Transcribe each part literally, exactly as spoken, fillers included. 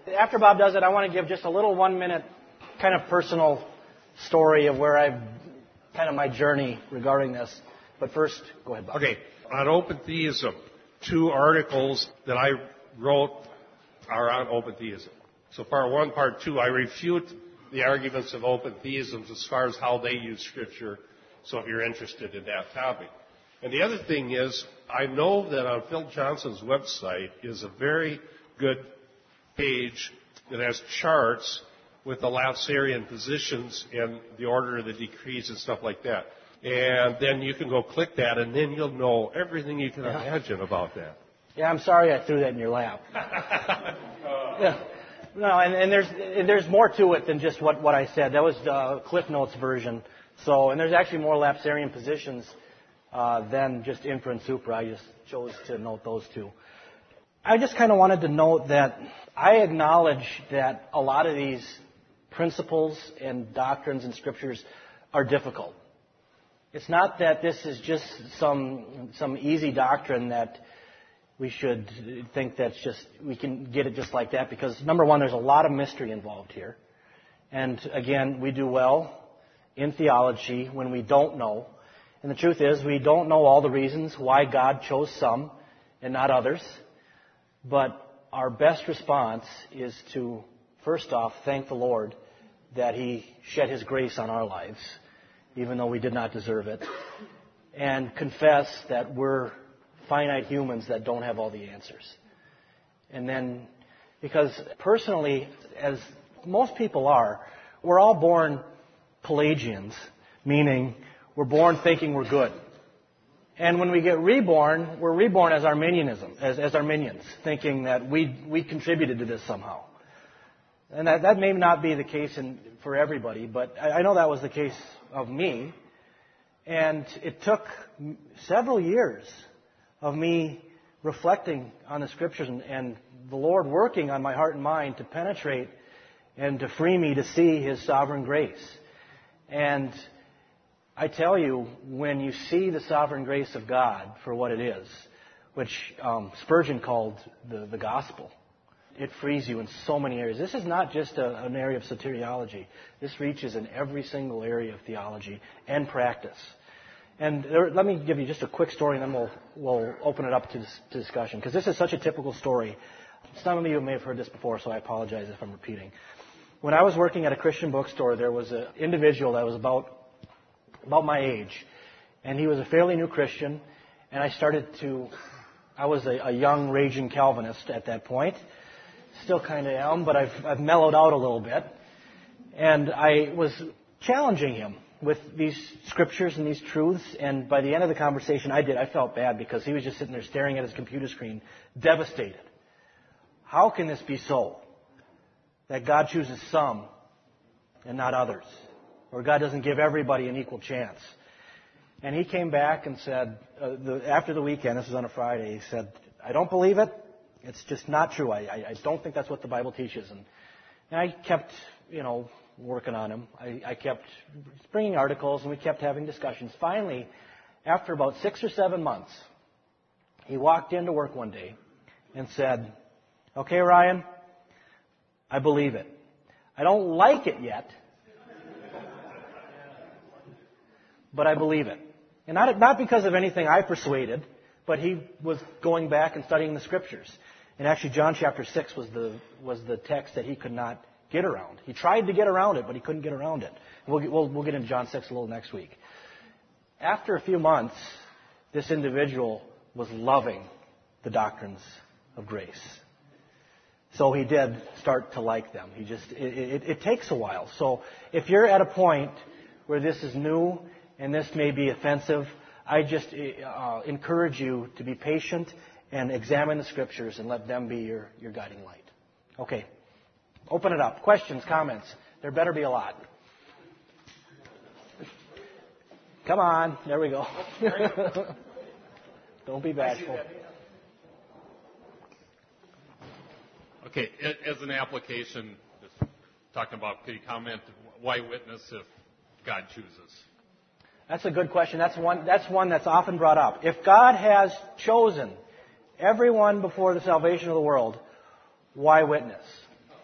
after Bob does it, I want to give just a little one-minute kind of personal story of where I've, kind of my journey regarding this. But first, go ahead, Bob. Okay, on open theism, two articles that I wrote are on open theism. So part one, part two, I refute the arguments of open theism as far as how they use Scripture, so if you're interested in that topic. And the other thing is, I know that on Phil Johnson's website is a very good page that has charts with the Latsarian positions and the order of the decrees and stuff like that. And then you can go click that, and then you'll know everything you can yeah. imagine about that. Yeah, I'm sorry I threw that in your lap. yeah. No, and, and there's and there's more to it than just what, what I said. That was the Cliff Notes version. So, and there's actually more Lapsarian positions uh, than just infra and supra. I just chose to note those two. I just kind of wanted to note that I acknowledge that a lot of these principles and doctrines and scriptures are difficult. It's not that this is just some some easy doctrine that we should think that's just, we can get it just like that, because number one, there's a lot of mystery involved here. And again, we do well in theology when we don't know. And the truth is, we don't know all the reasons why God chose some and not others. But our best response is to, first off, thank the Lord that He shed His grace on our lives, even though we did not deserve it. And confess that we're finite humans that don't have all the answers. And then, because personally, as most people are, we're all born Pelagians, meaning we're born thinking we're good. And when we get reborn, we're reborn as Arminianism, as, as Arminians, thinking that we we contributed to this somehow. And that, that may not be the case in, for everybody, but I, I know that was the case of me. And it took several years of me reflecting on the Scriptures and, and the Lord working on my heart and mind to penetrate and to free me to see His sovereign grace. And I tell you, when you see the sovereign grace of God for what it is, which um, Spurgeon called the, the gospel, it frees you in so many areas. This is not just a, an area of soteriology. This reaches in every single area of theology and practice. And there, let me give you just a quick story, and then we'll, we'll open it up to, this, to discussion, because this is such a typical story. Some of you may have heard this before, so I apologize if I'm repeating. When I was working at a Christian bookstore, there was an individual that was about about my age, and he was a fairly new Christian, and I started to, I was a, a young, raging Calvinist at that point. Still kind of am, but I've, I've mellowed out a little bit. And I was challenging him with these scriptures and these truths, and by the end of the conversation, I did. I felt bad because he was just sitting there staring at his computer screen, devastated. How can this be so? That God chooses some and not others? Or God doesn't give everybody an equal chance? And he came back and said, uh, the, after the weekend, this was on a Friday, he said, I don't believe it. It's just not true. I, I, I don't think that's what the Bible teaches. And, and I kept, you know, working on him. I, I kept bringing articles, and we kept having discussions. Finally, after about six or seven months, he walked into work one day and said, okay, Ryan, I believe it. I don't like it yet, but I believe it. And not, not because of anything I persuaded, but he was going back and studying the Scriptures. And actually, John chapter six was the was the text that he could not get around. He tried to get around it, but he couldn't get around it. We'll get, we'll, we'll get into John six a little next week. After a few months, this individual was loving the doctrines of grace. So he did start to like them. He just it, it, it takes a while. So if you're at a point where this is new and this may be offensive, I just uh, encourage you to be patient and examine the Scriptures and let them be your, your guiding light. Okay. Open it up. Questions, comments? There better be a lot. Come on. There we go. Don't be bashful. Okay. As an application, just talking about, could you comment, why witness if God chooses? That's a good question. That's one, that's one that's often brought up. If God has chosen everyone before the salvation of the world, why witness?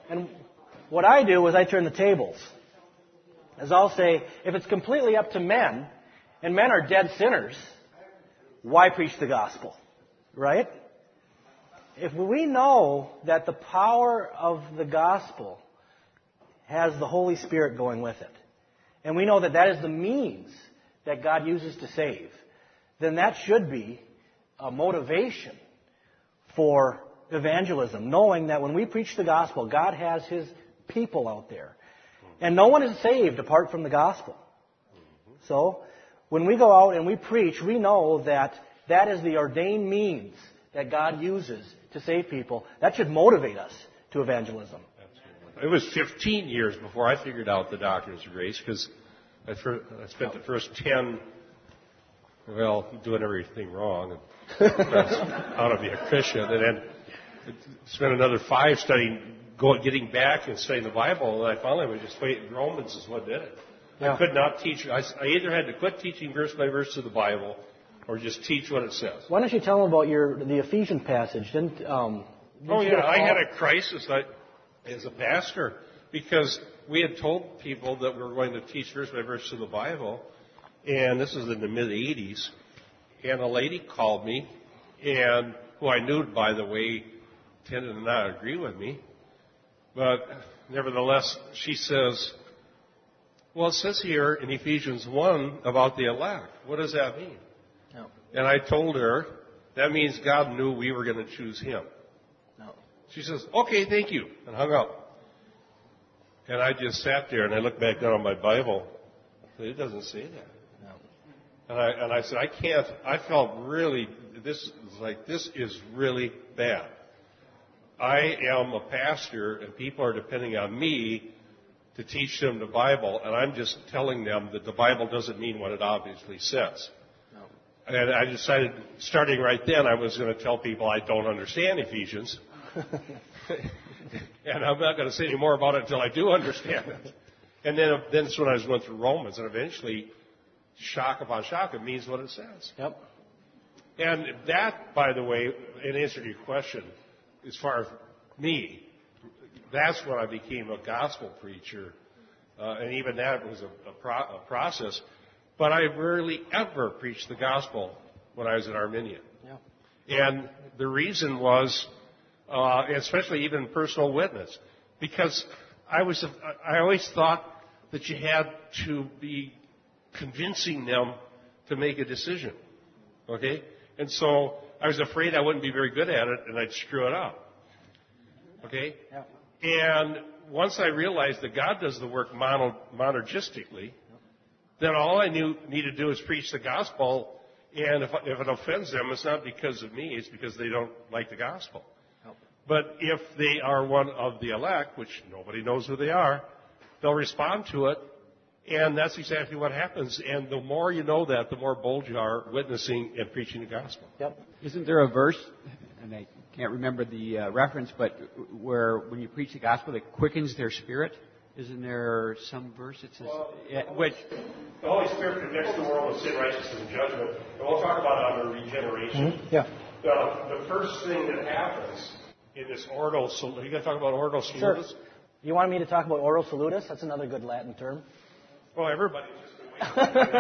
And what I do is I turn the tables. As I'll say, if it's completely up to men, and men are dead sinners, why preach the gospel? Right? If we know that the power of the gospel has the Holy Spirit going with it, and we know that that is the means that God uses to save, then that should be a motivation for evangelism, knowing that when we preach the gospel, God has His people out there. And no one is saved apart from the gospel. So, when we go out and we preach, we know that that is the ordained means that God uses to save people. That should motivate us to evangelism. It was fifteen years before I figured out the doctrines of grace, because I, I spent the first ten, well, doing everything wrong, and out of being a Christian, and then spent another five studying, going, getting back and studying the Bible, and I finally was just waiting. Romans is what did it. Yeah. I could not teach. I, I either had to quit teaching verse by verse of the Bible, or just teach what it says. Why don't you tell them about your the Ephesians passage? Didn't, um, didn't oh yeah, I had a crisis I, as a pastor, because we had told people that we were going to teach verse by verse of the Bible, and this was in the mid eighties, and a lady called me, and who I knew, by the way, tended to not agree with me, but nevertheless, she says, well, it says here in Ephesians one about the elect. What does that mean? No. And I told her, that means God knew we were going to choose Him. No. She says, okay, thank you, and hung up. And I just sat there, and I looked back down on my Bible. It doesn't say that. No. And I, and I said, I can't, I felt really, this is like, this is really bad. I am a pastor, and people are depending on me to teach them the Bible, and I'm just telling them that the Bible doesn't mean what it obviously says. No. And I decided, starting right then, I was going to tell people I don't understand Ephesians. And I'm not going to say any more about it until I do understand it. And then, then that's when I was going through Romans, and eventually, shock upon shock, it means what it says. Yep. And that, by the way, in answer to your question, as far as me, that's when I became a gospel preacher, uh, and even that was a, a, pro- a process. But I rarely ever preached the gospel when I was at Arminian. Yeah. And the reason was, uh, especially even personal witness, because I was, I always thought that you had to be convincing them to make a decision. Okay? And so I was afraid I wouldn't be very good at it and I'd screw it up. Okay? Yeah. And once I realized that God does the work mono, monergistically, then all I knew, need to do is preach the gospel, and if, if it offends them, it's not because of me, it's because they don't like the gospel. Nope. But if they are one of the elect, which nobody knows who they are, they'll respond to it, and that's exactly what happens. And the more you know that, the more bold you are witnessing and preaching the gospel. Yep. Isn't there a verse, and I can't remember the uh, reference, but where when you preach the gospel, it quickens their spirit? Isn't there some verse that says, well, yeah, which... The Holy Spirit convicts the world of sin, righteousness, and judgment. And we'll talk about it under regeneration. Mm-hmm. Yeah. The, the first thing that happens in this ordo salutis, are you going to talk about ordo salutis? Sure. You wanted me to talk about ordo salutis? That's another good Latin term. Well, everybody's just been waiting.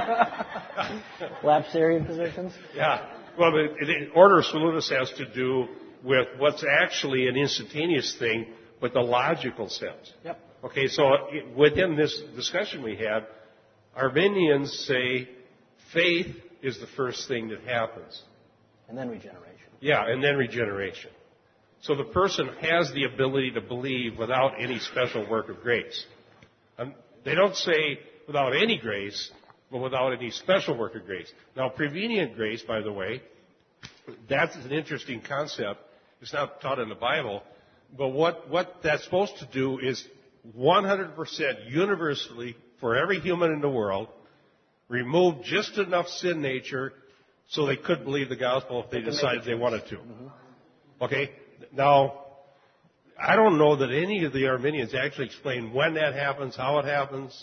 Lapsarian positions? Yeah. Well, the, the ordo salutis has to do with what's actually an instantaneous thing, but the logical sense. Yep. Okay, so within this discussion we had, Arminians say faith is the first thing that happens. And then regeneration. Yeah, and then regeneration. So the person has the ability to believe without any special work of grace. And they don't say without any grace, but without any special work of grace. Now, prevenient grace, by the way, that's an interesting concept. It's not taught in the Bible. But what, what that's supposed to do is one hundred percent universally for every human in the world, remove just enough sin nature so they could believe the gospel if they decided they wanted to. Mm-hmm. Okay? Now, I don't know that any of the Arminians actually explain when that happens, how it happens.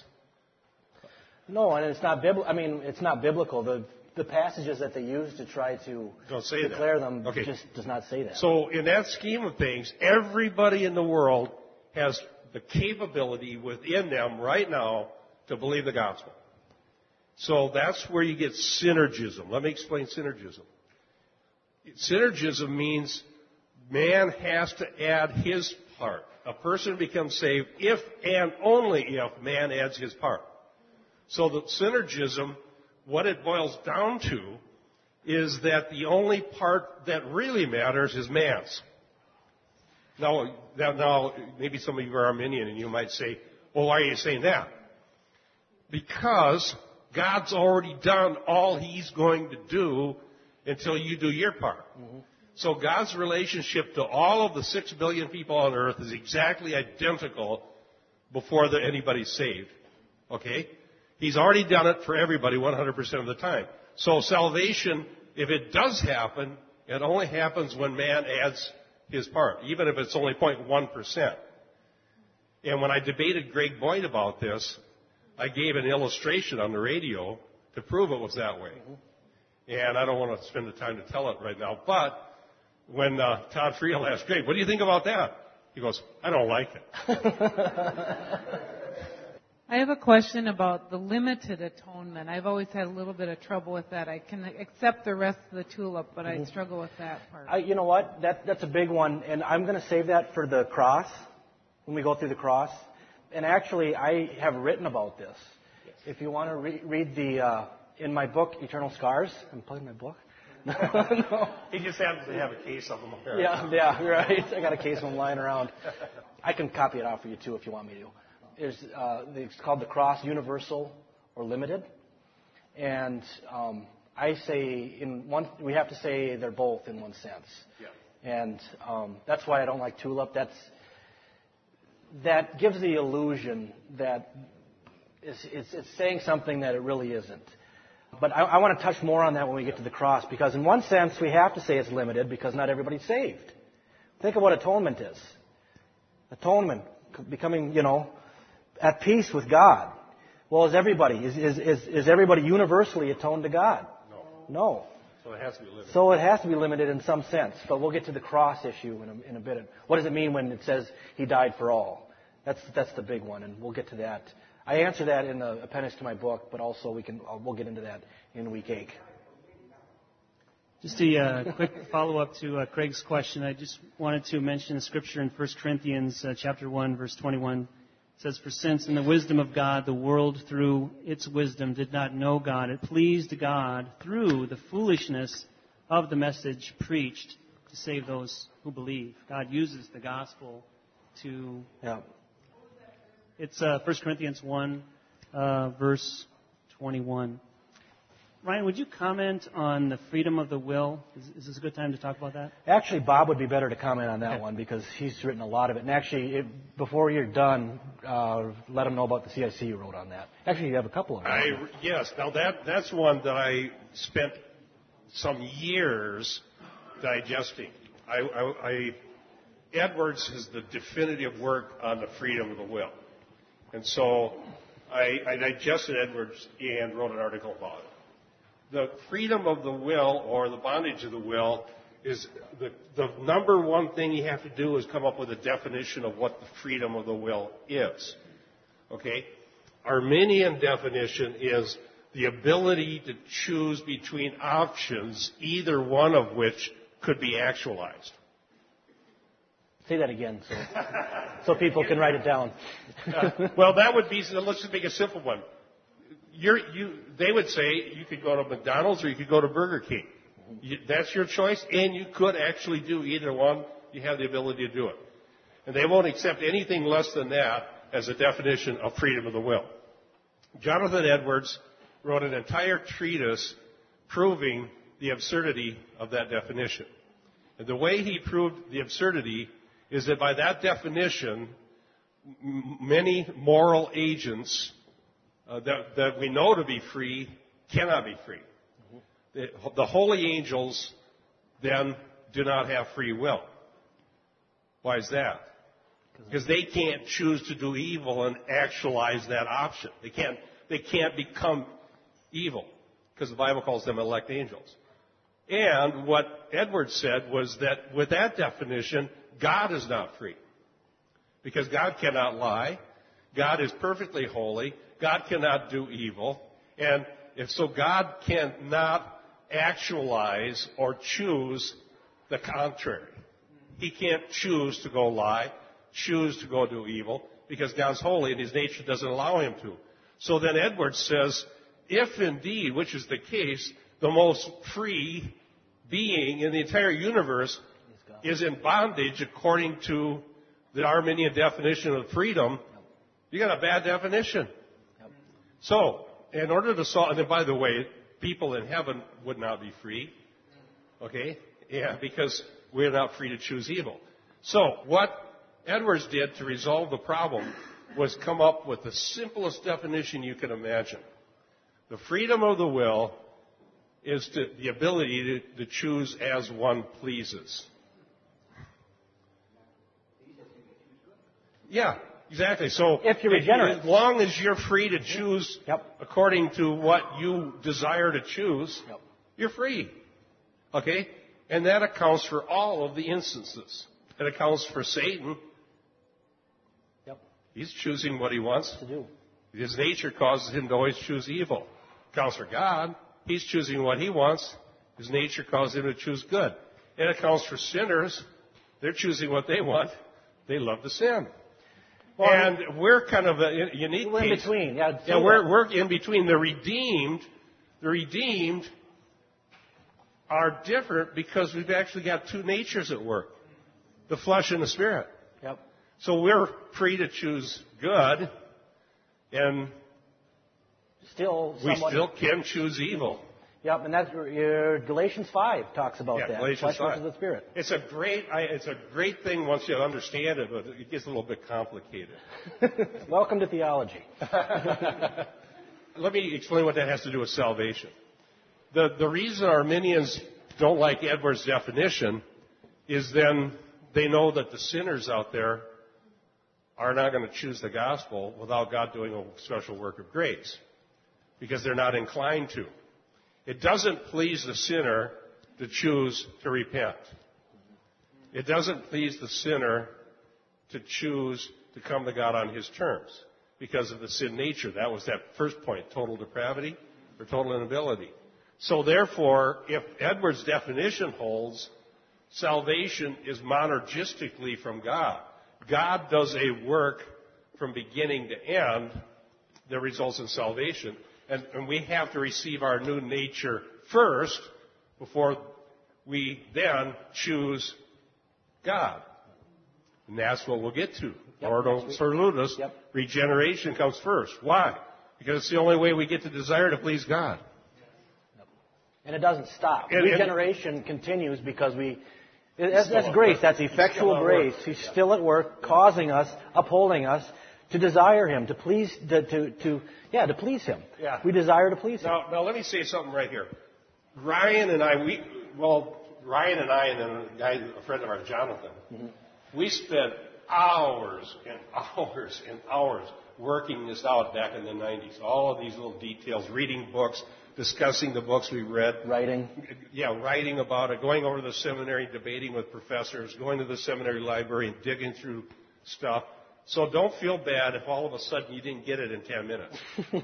No, and it's not biblical. I mean, it's not biblical. The the passages that they use to try to don't say declare that. them Okay. just does not say that. So in that scheme of things, everybody in the world has the capability within them right now to believe the gospel. So that's where you get synergism. Let me explain synergism. Synergism means man has to add his part. A person becomes saved if and only if man adds his part. So the synergism, what it boils down to, is that the only part that really matters is man's. Now, now, now, maybe some of you are Arminian and you might say, well, why are you saying that? Because God's already done all He's going to do until you do your part. Mm-hmm. So God's relationship to all of the six billion people on earth is exactly identical before the, anybody's saved. Okay? He's already done it for everybody one hundred percent of the time. So salvation, if it does happen, it only happens when man adds his part, even if it's only zero point one percent. And when I debated Greg Boyd about this, I gave an illustration on the radio to prove it was that way. And I don't want to spend the time to tell it right now, but when uh, Todd Friel asked Greg, what do you think about that? He goes, I don't like it. I have a question about the limited atonement. I've always had a little bit of trouble with that. I can accept the rest of the tulip, but I struggle with that part. I, you know what? That, that's a big one, and I'm going to save that for the cross, when we go through the cross. And actually, I have written about this. Yes. If you want to re- read the, uh, in my book, Eternal Scars, I'm plugging my book. No. He just happens to have a case of them here. Yeah, yeah, right. I got a case of them lying around. I can copy it out for you, too, if you want me to. There's, uh, it's called the Cross, Universal or Limited. And um, I say, in one, we have to say they're both in one sense. Yeah. And um, that's why I don't like tulip. That's, that gives the illusion that it's, it's, it's saying something that it really isn't. But I, I want to touch more on that when we get to the cross, because in one sense we have to say it's limited because not everybody's saved. Think of what atonement is. Atonement, becoming, you know, at peace with God. Well, is everybody, is, is, is, is everybody universally atoned to God? No. No. So it has to be limited. So it has to be limited in some sense. But we'll get to the cross issue in a, in a bit. What does it mean when it says He died for all? That's, that's the big one, and we'll get to that. I answer that in the appendix to my book, but also we can, we'll get into that in week eight. Just a uh, quick follow-up to uh, Craig's question. I just wanted to mention a scripture in First Corinthians uh, chapter one, verse twenty-one. It says, "For since in the wisdom of God, the world through its wisdom did not know God, it pleased God through the foolishness of the message preached to save those who believe." God uses the gospel to... Yeah. It's uh, First Corinthians one, uh, verse twenty-one. Ryan, would you comment on the freedom of the will? Is, is this a good time to talk about that? Actually, Bob would be better to comment on that okay. one because he's written a lot of it. And actually, it, before you're done, uh, let him know about the C I C you wrote on that. Actually, you have a couple of them. I, yes. Now, that, that's one that I spent some years digesting. I, I, I, Edwards is the definitive work on the freedom of the will. And so I, I digested Edwards and wrote an article about it. The freedom of the will, or the bondage of the will, is the, the number one thing you have to do is come up with a definition of what the freedom of the will is. Okay? Arminian definition is the ability to choose between options, either one of which could be actualized. Say that again so, so people can write it down. uh, well, that would be, let's just make a simple one. You're, you, they would say you could go to McDonald's or you could go to Burger King. You, that's your choice, and you could actually do either one. You have the ability to do it. And they won't accept anything less than that as a definition of freedom of the will. Jonathan Edwards wrote an entire treatise proving the absurdity of that definition. And the way he proved the absurdity is that by that definition, m- many moral agents uh, that, that we know to be free cannot be free. Mm-hmm. The, the holy angels then do not have free will. Why is that? Because they can't choose to do evil and actualize that option. They can't, they can't become evil because the Bible calls them elect angels. And what Edwards said was that with that definition, God is not free. because God cannot lie. God is perfectly holy. God cannot do evil. And if so, God cannot actualize or choose the contrary. He can't choose to go lie, choose to go do evil, because God's holy and His nature doesn't allow Him to. So then Edwards says, if indeed, which is the case, the most free being in the entire universe is in bondage according to the Arminian definition of freedom, you got a bad definition. So, in order to solve, and then by the way, people in heaven would not be free. Okay? Yeah, because we're not free to choose evil. So, what Edwards did to resolve the problem was come up with the simplest definition you can imagine. The freedom of the will is to, the ability to, to choose as one pleases. Yeah, exactly. So if you're regenerate, as long as you're free to choose yep. according to what you desire to choose, yep. you're free. Okay? And that accounts for all of the instances. It accounts for Satan. Yep. He's choosing what he wants to do. His nature causes him to always choose evil. It accounts for God. He's choosing what he wants. His nature causes him to choose good. It accounts for sinners. They're choosing what they want. They love to sin. Well, and we're kind of a unique we're case. in between. Yeah, yeah we're, we're in between. The redeemed, the redeemed are different because we've actually got two natures at work, the flesh and the spirit. Yep. So we're free to choose good, and still we still can choose evil. Yep, and that's your Galatians five talks about yeah, that. Galatians flesh five. versus the spirit. It's a great, I, it's a great thing once you understand it, but it gets a little bit complicated. Welcome to theology. Let me explain what that has to do with salvation. The the reason Arminians don't like Edwards' definition is then they know that the sinners out there are not going to choose the gospel without God doing a special work of grace, because they're not inclined to. It doesn't please the sinner to choose to repent. It doesn't please the sinner to choose to come to God on his terms because of the sin nature. That was that first point, total depravity or total inability. So therefore, if Edwards' definition holds, salvation is monergistically from God. God does a work from beginning to end that results in salvation. And, and we have to receive our new nature first before we then choose God. And that's what we'll get to. Yep, Ordo Salutis, yep. Regeneration comes first. Why? Because it's the only way we get to desire to please God. Yep. And it doesn't stop. And, Regeneration and, continues because we... That's, that's grace. That's effectual grace. He's still at work, causing us, upholding us, to desire Him, to please, to, to, to yeah, to please Him. Yeah. We desire to please Him. Now, now, let me say something right here. Ryan and I, we, well, Ryan and I and then a guy, a friend of ours, Jonathan, mm-hmm. we spent hours and hours and hours working this out back in the nineties. All of these little details, reading books, discussing the books we read. Writing. Yeah, writing about it, going over to the seminary, debating with professors, going to the seminary library and digging through stuff. So don't feel bad if all of a sudden you didn't get it in ten minutes.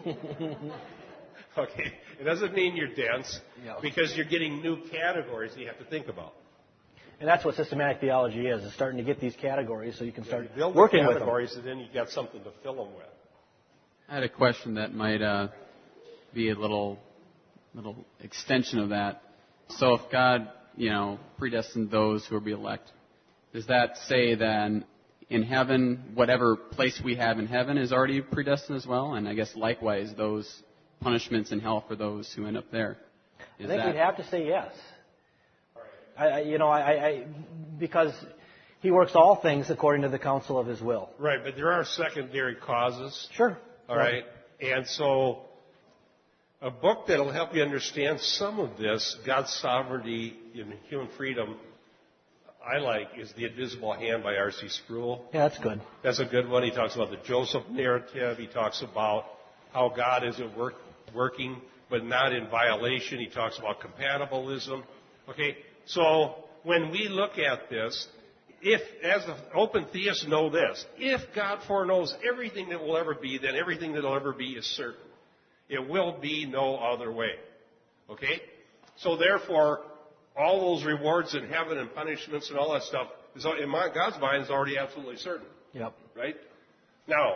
Okay? It doesn't mean you're dense, yeah. because you're getting new categories that you have to think about. And that's what systematic theology is, is starting to get these categories so you can start yeah, you build working the with them. categories and then you've got something to fill them with. I had a question that might uh, be a little, little extension of that. So if God, you know, predestined those who will be elect, does that say then in heaven, whatever place we have in heaven is already predestined as well? And I guess likewise, those punishments in hell for those who end up there. Is I think that... we'd have to say yes. I, I, you know, I, I, because He works all things according to the counsel of His will. Right, but there are secondary causes. Sure. All right, and so a book that will help you understand some of this, God's sovereignty in human freedom, I like, is The Invisible Hand by R C Sproul. Yeah, that's good. That's a good one. He talks about the Joseph narrative. He talks about how God is at work, working, but not in violation. He talks about compatibilism. Okay, so when we look at this, if, as an open theist, know this, if God foreknows everything that will ever be, then everything that will ever be is certain. It will be no other way. Okay? So therefore, all those rewards in heaven and punishments and all that stuff, is, in my, God's mind, is already absolutely certain. Yep. Right? Now,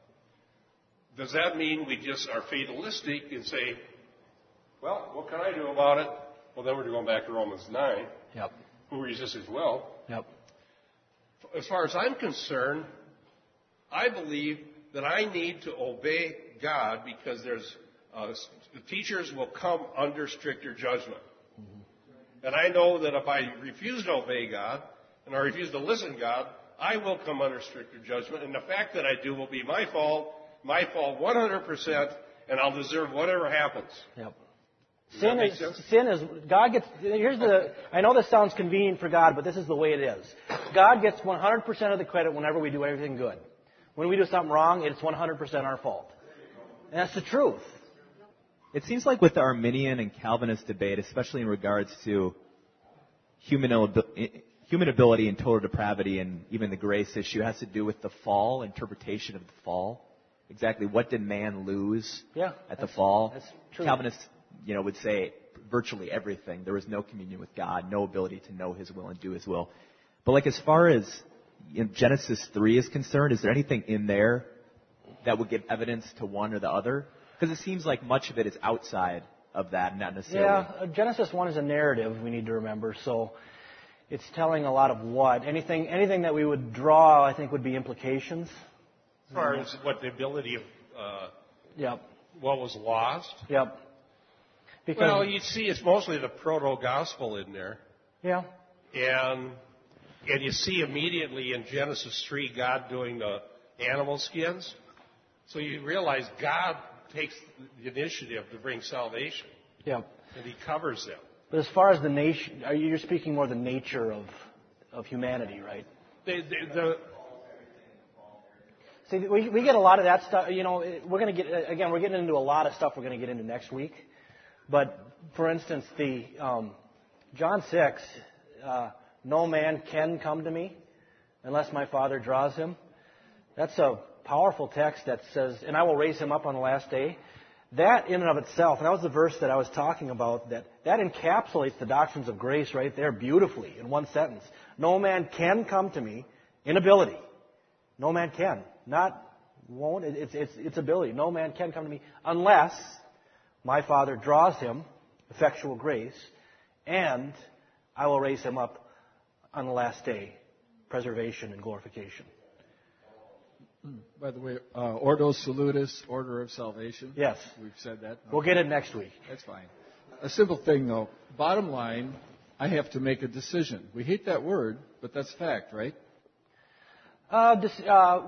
does that mean we just are fatalistic and say, well, what can I do about it? Well, then we're going back to Romans nine. Yep. Who resists his will. Yep. As far as I'm concerned, I believe that I need to obey God because there's uh, the teachers will come under stricter judgment. Mm-hmm. And I know that if I refuse to obey God and I refuse to listen to God, I will come under stricter judgment. And the fact that I do will be my fault, my fault one hundred percent, and I'll deserve whatever happens. Yep. Sin is, sin is, God gets, here's the, I know this sounds convenient for God, but this is the way it is. God gets one hundred percent of the credit whenever we do everything good. When we do something wrong, it's one hundred percent our fault. And that's the truth. It seems like with the Arminian and Calvinist debate, especially in regards to human, human ability and total depravity and even the grace issue, has to do with the fall, interpretation of the fall. Exactly what did man lose yeah, at the fall? That's true. Calvinists, you know, would say virtually everything. There was no communion with God, no ability to know His will and do His will. But like as far as in Genesis three is concerned, is there anything in there that would give evidence to one or the other? Because it seems like much of it is outside of that, not necessarily. Yeah, Genesis one is a narrative, we need to remember. So it's telling a lot of what. Anything, anything that we would draw, I think, would be implications. As far as what the ability of uh, yep. what was lost. Yep. Because, well, you see, it's mostly the proto-gospel in there. Yeah. And and you see immediately in Genesis three God doing the animal skins. So you realize God takes the initiative to bring salvation. Yeah. And He covers them. But as far as the nation, are you, you're speaking more the nature of of humanity, right? They, they, the, See, we, we get a lot of that stuff. You know, we're going to get, again, we're getting into a lot of stuff we're going to get into next week. But, for instance, the um, John six, uh, no man can come to me unless my Father draws him. That's a powerful text that says, and I will raise him up on the last day. That in and of itself, and that was the verse that I was talking about, that, that encapsulates the doctrines of grace right there beautifully in one sentence. No man can come to me in ability. No man can. Not won't. It's, it's, it's ability. No man can come to me unless my Father draws him, effectual grace, and I will raise him up on the last day, preservation and glorification. By the way, uh, Ordo Salutis, Order of Salvation. Yes. We've said that. We'll get it next week. That's fine. A simple thing, though. Bottom line, I have to make a decision. We hate that word, but that's fact, right? Uh, dis- uh,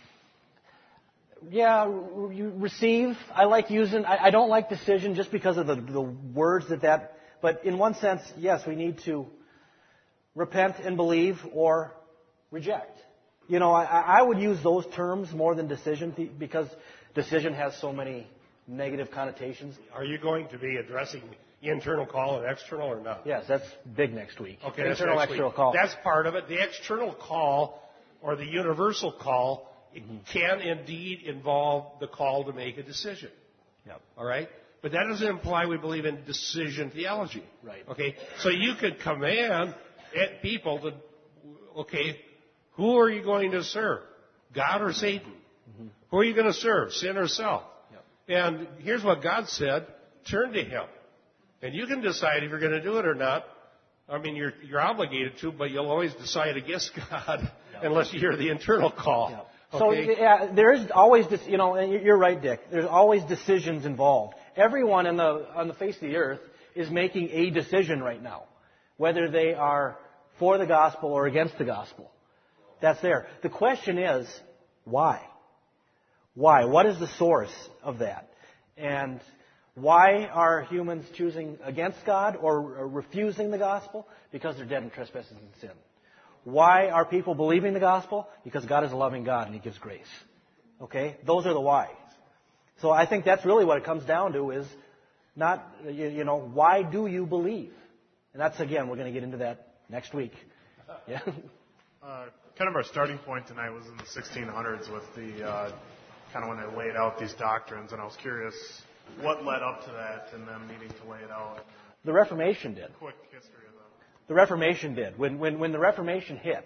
yeah, you receive. I like using, I, I don't like decision just because of the, the words that that, but in one sense, yes, we need to repent and believe or reject. You know, I, I would use those terms more than decision because decision has so many negative connotations. Are you going to be addressing internal call and external or not? Yes, that's big next week. Okay, internal, that's next external week. call. That's part of it. The external call or the universal call mm-hmm. can indeed involve the call to make a decision. Yep. All right? But that doesn't imply we believe in decision theology. Right. Okay? So you could command people to, okay, who are you going to serve? God or Satan? Mm-hmm. Who are you going to serve? Sin or self? Yep. And here's what God said. Turn to Him. And you can decide if you're going to do it or not. I mean, you're, you're obligated to, but you'll always decide against God yep. unless you hear the internal call. Yep. Okay? So yeah, there is always, this, you know, and you're right, Dick. There's always decisions involved. Everyone in the, on the face of the earth is making a decision right now, whether they are for the gospel or against the gospel. That's there. The question is, why? Why? What is the source of that? And why are humans choosing against God or refusing the gospel? Because they're dead in trespasses and sin. Why are people believing the gospel? Because God is a loving God and He gives grace. Okay? Those are the whys. So I think that's really what it comes down to is not, you, you know, why do you believe? And that's, again, we're going to get into that next week. Yeah. Uh, kind of our starting point tonight was in the sixteen hundreds with the uh, kind of when they laid out these doctrines, and I was curious what led up to that and them needing to lay it out. The Reformation did. Quick history of that. The Reformation did. When when when the Reformation hit,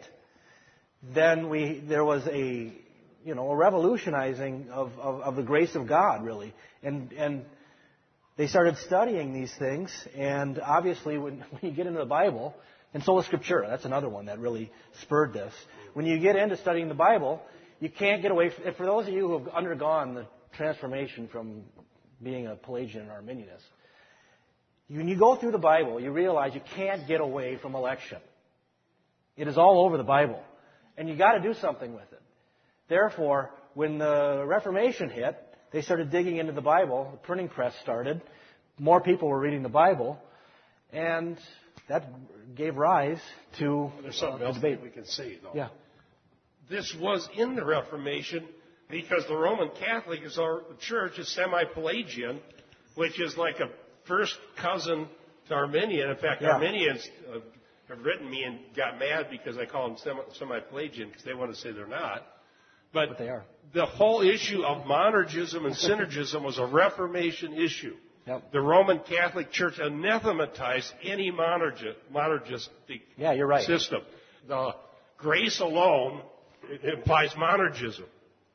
then we there was a you know a revolutionizing of, of, of the grace of God, really, and and they started studying these things, and obviously when, when you get into the Bible, and sola scriptura, that's another one that really spurred this. When you get into studying the Bible, you can't get away from, for those of you who have undergone the transformation from being a Pelagian and Arminianist, when you go through the Bible, you realize you can't get away from election. It is all over the Bible, and you got to do something with it. Therefore, when the Reformation hit, they started digging into the Bible. The printing press started. More people were reading the Bible, and that gave rise to There's something uh, else debate. that we can say, though. Yeah. This was in the Reformation because the Roman Catholic is our church is semi-Pelagian, which is like a first cousin to Arminian. In fact, Yeah. Arminians uh, have written me and got mad because I call them semi- semi-Pelagian because they want to say they're not. But, But they are. The whole issue of monergism and synergism was a Reformation issue. Yep. The Roman Catholic Church anathematized any monergi- monergistic Yeah, you're right. system. The grace alone it implies monergism.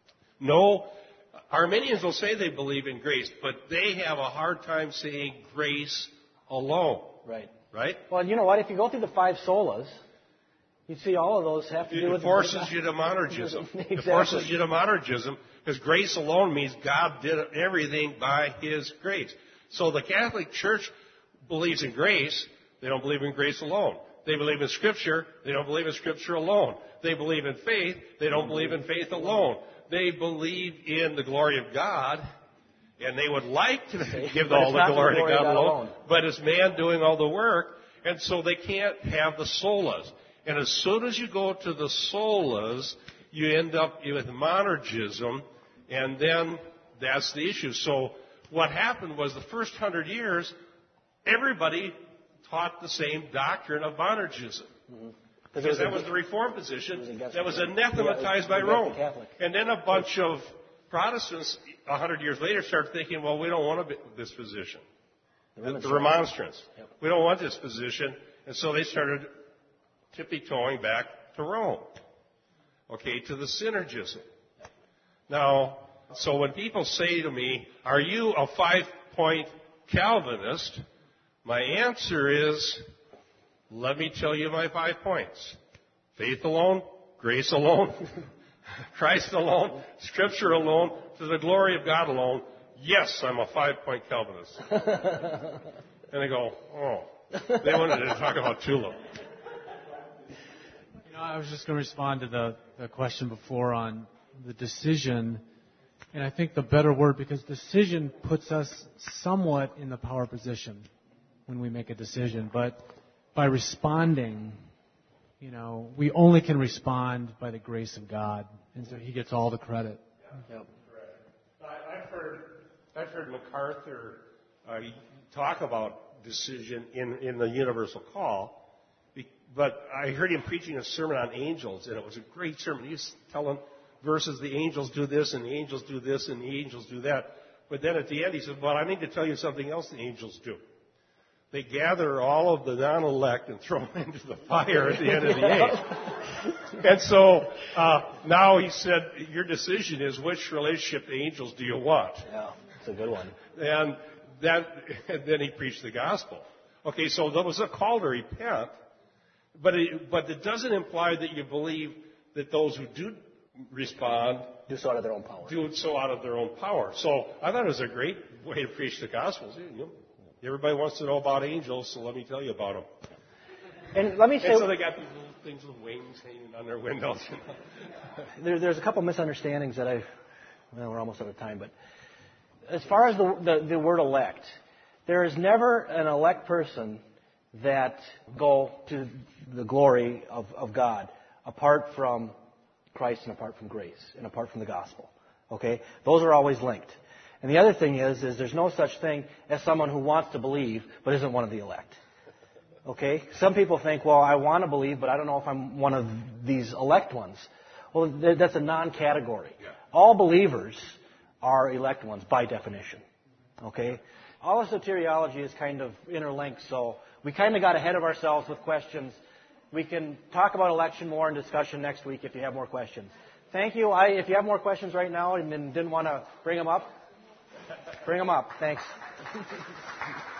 No, Arminians will say they believe in grace, but they have a hard time saying grace alone. Right. Right? Well, you know what? If you go through the five solas, you see all of those have to do with It forces you to monergism. Exactly. It forces you to monergism because grace alone means God did everything by His grace. So the Catholic Church believes in grace. They don't believe in grace alone. They believe in Scripture. They don't believe in Scripture alone. They believe in faith. They don't believe in faith alone. They believe in the glory of God, and they would like to give all the glory to God alone, but it's man doing all the work, and so they can't have the solas. And as soon as you go to the solas, you end up with monergism, and then that's the issue. So what happened was the first hundred years, everybody taught the same doctrine of monergism. Mm-hmm. Because that was the Reformed position that was Yeah, anathematized by it was Rome. Catholic. And then a bunch of Protestants, a hundred years later, started thinking, well, we don't want this position. The, the Remonstrance. Yep. We don't want this position. And so they started tippy-toeing back to Rome. Okay, to the synergism. Now, so when people say to me, are you a five-point Calvinist? My answer is, let me tell you my five points. Faith alone, grace alone, Christ alone, Scripture alone, to the glory of God alone. Yes, I'm a five-point Calvinist. And they go, oh, they wanted to talk about tulip. You know, I was just going to respond to the, the question before on the decision. And I think the better word, because decision puts us somewhat in the power position when we make a decision. But by responding, you know, we only can respond by the grace of God. And so He gets all the credit. Yep. I've heard, I've heard MacArthur uh, talk about decision in, in the Universal Call, but I heard him preaching a sermon on angels, and it was a great sermon. He was telling verses, the angels do this, and the angels do this, and the angels do that. But then at the end he said, well, I need to tell you something else the angels do. They gather all of the non-elect and throw them into the fire at the end of the age. And so uh, now he said, your decision is which relationship the angels do you want? Yeah, it's a good one. And, that, and then he preached the gospel. Okay, so there was a call to repent, but it, but it doesn't imply that you believe that those who do respond do so out of their own power. Do so out of their own power. So I thought it was a great way to preach the gospel. You know, everybody wants to know about angels, so let me tell you about them. And let me say, and so they got these little things with wings hanging on their windows. You know? there, there's a couple misunderstandings that I've. Well, we're almost out of time, but as far as the, the, the word elect, there is never an elect person that go to the glory of, of God apart from Christ and apart from grace and apart from the gospel. Okay? Those are always linked. And the other thing is, is there's no such thing as someone who wants to believe but isn't one of the elect. Okay? Some people think, well, I want to believe, but I don't know if I'm one of these elect ones. Well, th- that's a non-category. Yeah. All believers are elect ones by definition. Okay? All of soteriology is kind of interlinked, so we kind of got ahead of ourselves with questions. We can talk about election more in discussion next week if you have more questions. Thank you. I, if you have more questions right now and didn't want to bring them up, bring them up. Thanks.